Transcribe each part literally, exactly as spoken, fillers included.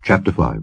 Chapter five.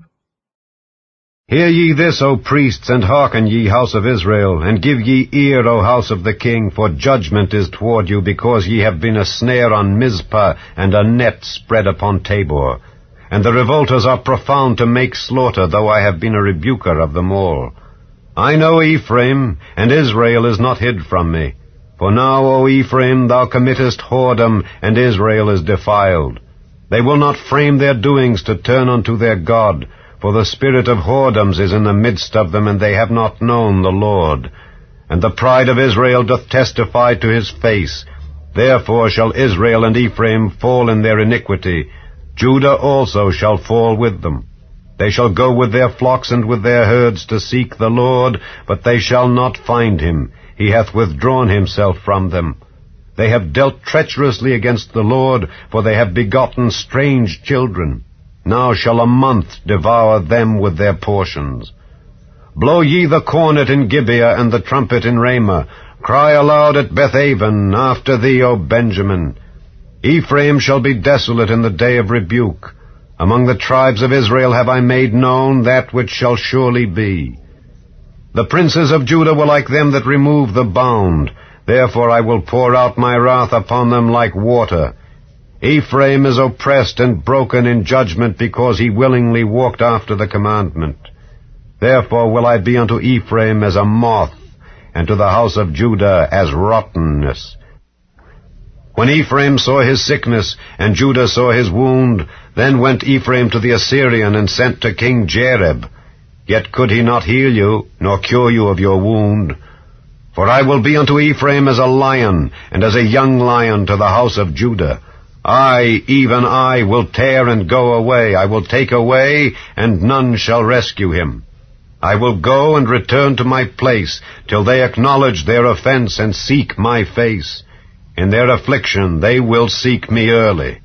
Hear ye this, O priests, and hearken, ye house of Israel, and give ye ear, O house of the king, for judgment is toward you, because ye have been a snare on Mizpah, and a net spread upon Tabor. And the revolters are profound to make slaughter, though I have been a rebuker of them all. I know Ephraim, and Israel is not hid from me. For now, O Ephraim, thou committest whoredom, and Israel is defiled. They will not frame their doings to turn unto their God, for the spirit of whoredoms is in the midst of them, and they have not known the Lord. And the pride of Israel doth testify to his face. Therefore shall Israel and Ephraim fall in their iniquity. Judah also shall fall with them. They shall go with their flocks and with their herds to seek the Lord, but they shall not find him. He hath withdrawn himself from them. They have dealt treacherously against the Lord, for they have begotten strange children. Now shall a month devour them with their portions. Blow ye the cornet in Gibeah, and the trumpet in Ramah. Cry aloud at Bethaven, after thee, O Benjamin. Ephraim shall be desolate in the day of rebuke. Among the tribes of Israel have I made known that which shall surely be. The princes of Judah were like them that remove the bound. Therefore I will pour out my wrath upon them like water. Ephraim is oppressed and broken in judgment, because he willingly walked after the commandment. Therefore will I be unto Ephraim as a moth, and to the house of Judah as rottenness. When Ephraim saw his sickness, and Judah saw his wound, then went Ephraim to the Assyrian, and sent to King Jareb. Yet could he not heal you, nor cure you of your wound. For I will be unto Ephraim as a lion, and as a young lion to the house of Judah. I, even I, will tear and go away. I will take away, and none shall rescue him. I will go and return to my place, till they acknowledge their offense and seek my face. In their affliction they will seek me early.